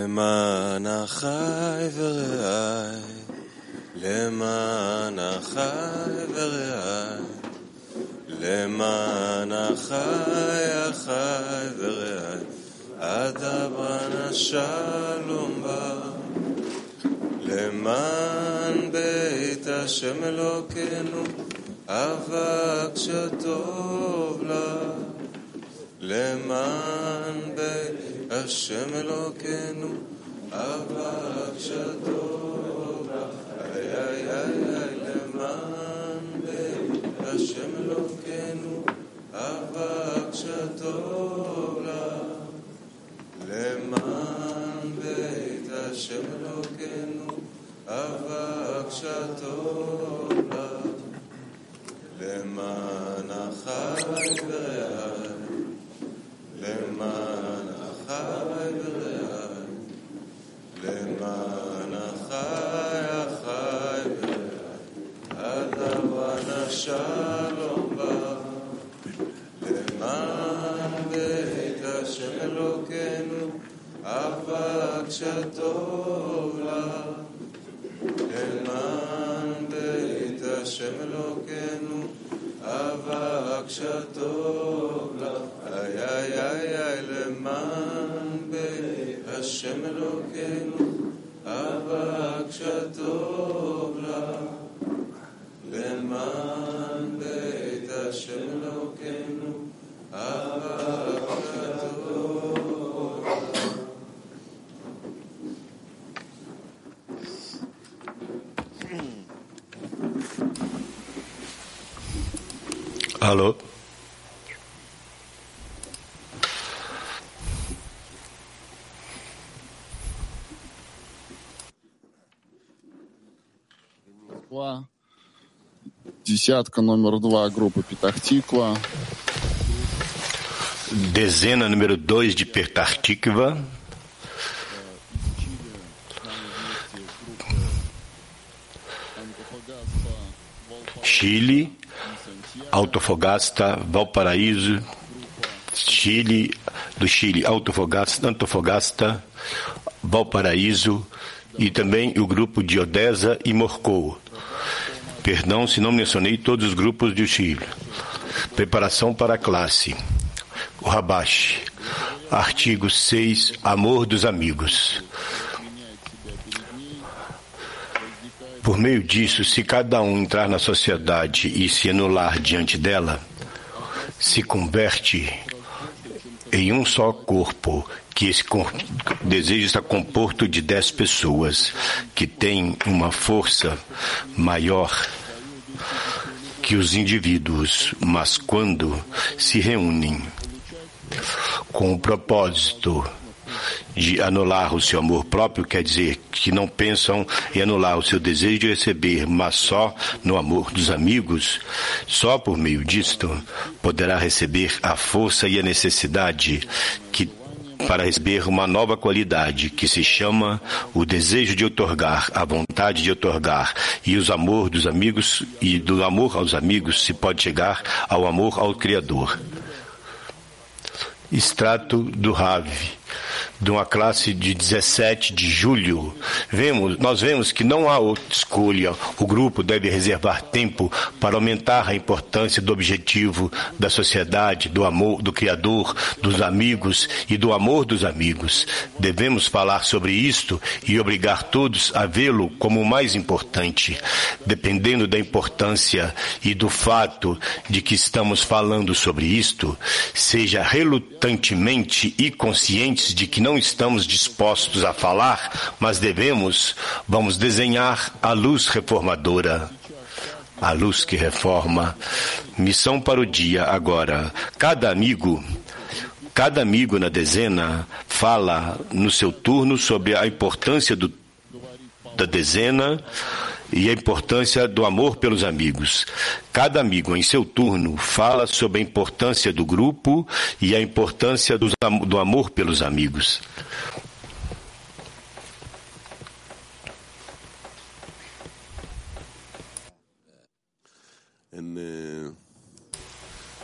למען אחי ורעי, למען אחי ורעי, למען אחי ורעי, אדברה שלום בה. למען בית השם אלוקינו, אבק שטוב לה. למען בית השם אלוקינו, אבק שטוב לה. איי איי איי, למען בית השם אלוקינו, אבק שטוב לה. למען בית השם אלוקינו, אבק שטוב לה. למען אחי ורעי, למען אחי ורעי, למען אחי ורעי, אדברה שלום בה. למען בית השם אלוקינו, אבק שטוב לה. למען בית השם אלוקינו, אבק שטוב לה. איי איי איי איי, למען בית השם אלוקינו, אבק שטוב לה. למען בית השם אלוקינו, אבק שטוב לה. Alô? Десятка номер 2, группа Петах-Тиква. Dezena número 2 de Petah-Tikva. Chile, Antofagasta, Valparaíso, Chile, do Chile, Antofagasta, Valparaíso e também o grupo de Odessa e Morcou. Perdão se não mencionei todos os grupos do Chile. Preparação para a classe. O Rabash. Artigo 6. Amor dos amigos. Por meio disso, se cada um entrar na sociedade e se anular diante dela, se converte em um só corpo, que esse desejo está composto de 10 pessoas, que têm uma força maior que os indivíduos, mas quando se reúnem com o propósito de anular o seu amor próprio, quer dizer que não pensam em anular o seu desejo de receber, mas só no amor dos amigos, só por meio disto poderá receber a força e a necessidade para receber uma nova qualidade que se chama o desejo de outorgar, a vontade de outorgar, e os amor dos amigos, e do amor aos amigos se pode chegar ao amor ao Criador. Extrato do Rav, de uma classe de 17 de julho. Nós vemos que não há outra escolha. O grupo deve reservar tempo para aumentar a importância do objetivo da sociedade, do amor do Criador, dos amigos e do amor dos amigos. Devemos falar sobre isto e obrigar todos a vê-lo como o mais importante. Dependendo da importância e do fato de que estamos falando sobre isto, seja relutantemente e conscientes de que não estamos dispostos a falar, mas vamos desenhar a luz reformadora, a luz que reforma. Missão para o dia agora. Cada amigo na dezena fala no seu turno sobre a importância da dezena e a importância do amor pelos amigos. Cada amigo, em seu turno, fala sobre a importância do grupo e a importância do amor pelos amigos.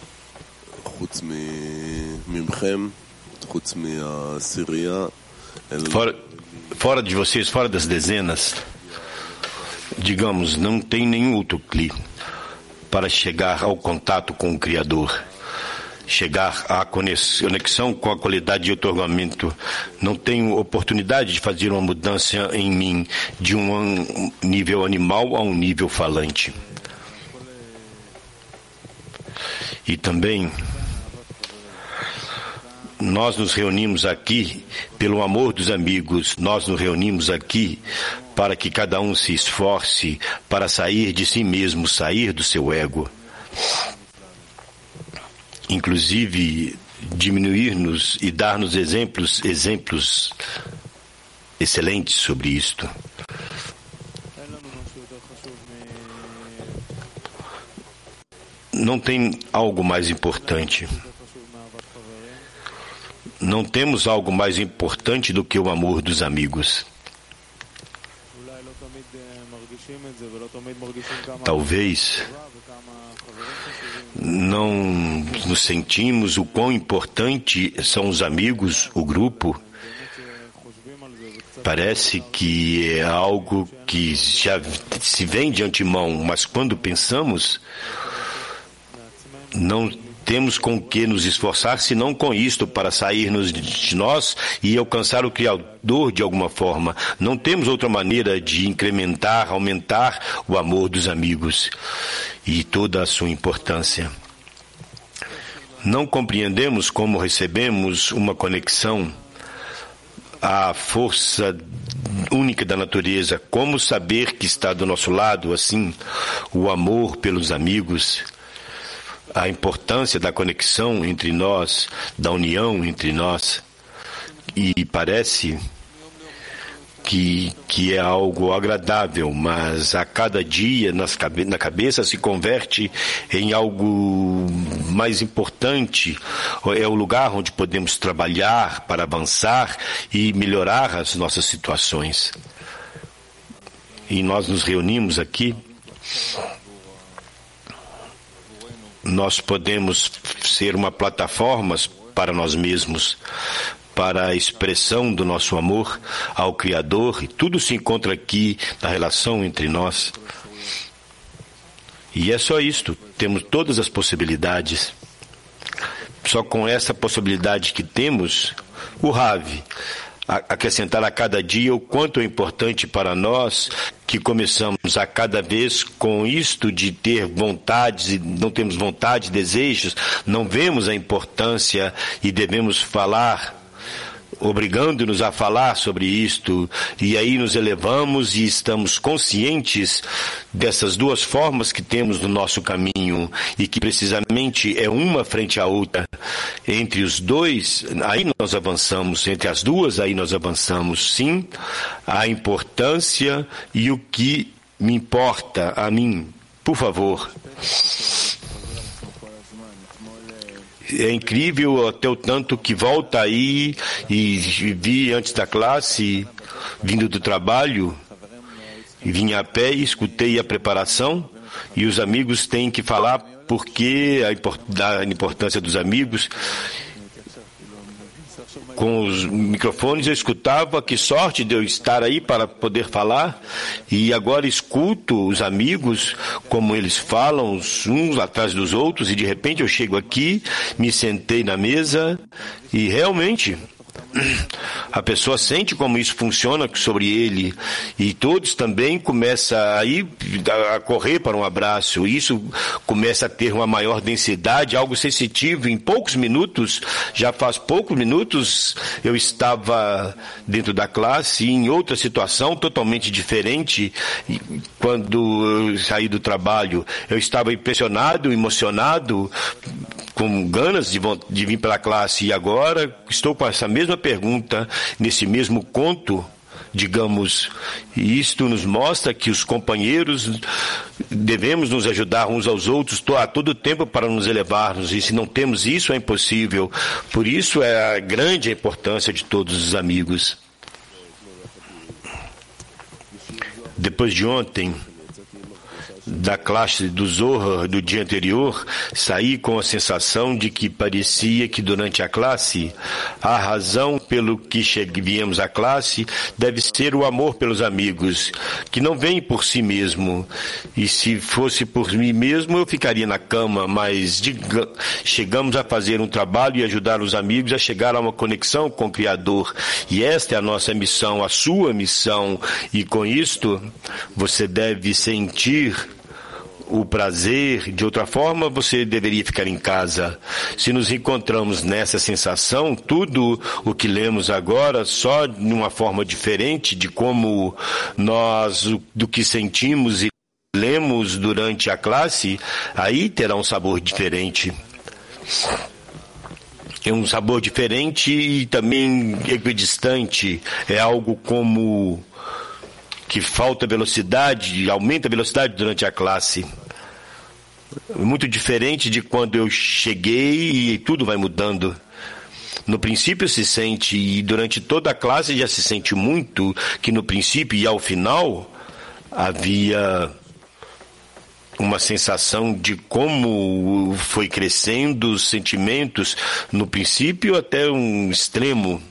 חוץ ממכם, חוץ מהסירייה, fora de vocês, fora das dezenas, digamos, não tem nenhum outro cli para chegar ao contato com o Criador, chegar à conexão com a qualidade de otorgamento. Não tenho oportunidade de fazer uma mudança em mim de um nível animal a um nível falante. E também nós nos reunimos aqui pelo amor dos amigos, nós nos reunimos aqui para que cada um se esforce para sair de si mesmo, sair do seu ego. Inclusive, diminuir-nos e dar-nos exemplos excelentes sobre isto. Não tem algo mais importante. Não temos algo mais importante do que o amor dos amigos. Talvez não nos sentimos o quão importante são os amigos, o grupo. Parece que é algo que já se vem de antemão, mas quando pensamos, não temos com que nos esforçar, senão com isto, para sairmos de nós e alcançar o Criador de alguma forma. Não temos outra maneira de incrementar, aumentar o amor dos amigos e toda a sua importância. Não compreendemos como recebemos uma conexão à força única da natureza. Como saber que está do nosso lado, assim, o amor pelos amigos, a importância da conexão entre nós, da união entre nós. E parece que é algo agradável, mas a cada dia na cabeça se converte em algo mais importante. É o lugar onde podemos trabalhar para avançar e melhorar as nossas situações. E nós nos reunimos aqui. Nós podemos ser uma plataforma para nós mesmos, para a expressão do nosso amor ao Criador, e tudo se encontra aqui na relação entre nós. E é só isto, temos todas as possibilidades. Só com essa possibilidade que temos, o Rav acrescentar a cada dia o quanto é importante para nós que começamos a cada vez com isto de ter vontades e não temos vontade, desejos, não vemos a importância e devemos falar, obrigando-nos a falar sobre isto, e aí nos elevamos e estamos conscientes dessas duas formas que temos no nosso caminho e que precisamente é uma frente à outra. Entre os dois, aí nós avançamos, entre as duas, aí nós avançamos. Sim, a importância e o que me importa a mim, por favor. É incrível até o tanto que volta aí e vi antes da classe, vindo do trabalho, e vim a pé e escutei a preparação, e os amigos têm que falar porque da importância dos amigos. Com os microfones eu escutava, que sorte de eu estar aí para poder falar, e agora escuto os amigos, como eles falam, uns atrás dos outros, e de repente eu chego aqui, me sentei na mesa, e realmente a pessoa sente como isso funciona sobre ele, e todos também começam a correr para um abraço. Isso começa a ter uma maior densidade, algo sensitivo. Em poucos minutos, já faz poucos minutos, eu estava dentro da classe em outra situação totalmente diferente. E quando eu saí do trabalho, eu estava impressionado, emocionado, com ganas de vir para a classe, e agora estou com essa mesma pergunta, nesse mesmo conto, digamos, e isto nos mostra que os companheiros devemos nos ajudar uns aos outros a todo tempo para nos elevarmos, e se não temos isso é impossível. Por isso é a grande importância de todos os amigos. Depois de ontem, da classe do Zohar do dia anterior, saí com a sensação de que parecia que durante a classe, a razão pelo que viemos à classe deve ser o amor pelos amigos, que não vem por si mesmo. E se fosse por mim mesmo, eu ficaria na cama, mas chegamos a fazer um trabalho e ajudar os amigos a chegar a uma conexão com o Criador. E esta é a nossa missão, a sua missão. E com isto, você deve sentir o prazer. De outra forma, você deveria ficar em casa. Se nos encontramos nessa sensação, tudo o que lemos agora, só de uma forma diferente de como nós, do que sentimos e lemos durante a classe, aí terá um sabor diferente. É um sabor diferente e também equidistante. É algo como que falta velocidade, aumenta a velocidade durante a classe. Muito diferente de quando eu cheguei e tudo vai mudando. No princípio se sente, e durante toda a classe já se sente muito, que no princípio e ao final havia uma sensação de como foi crescendo os sentimentos, no princípio até um extremo.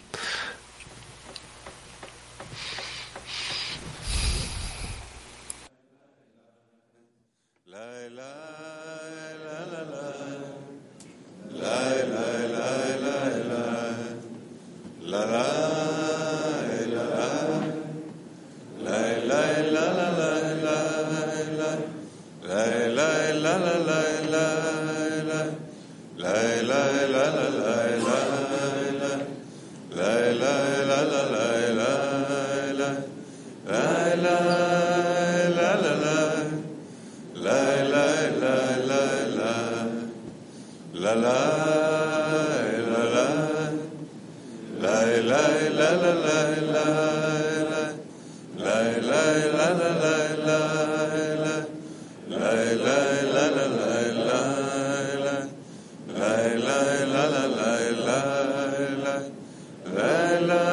La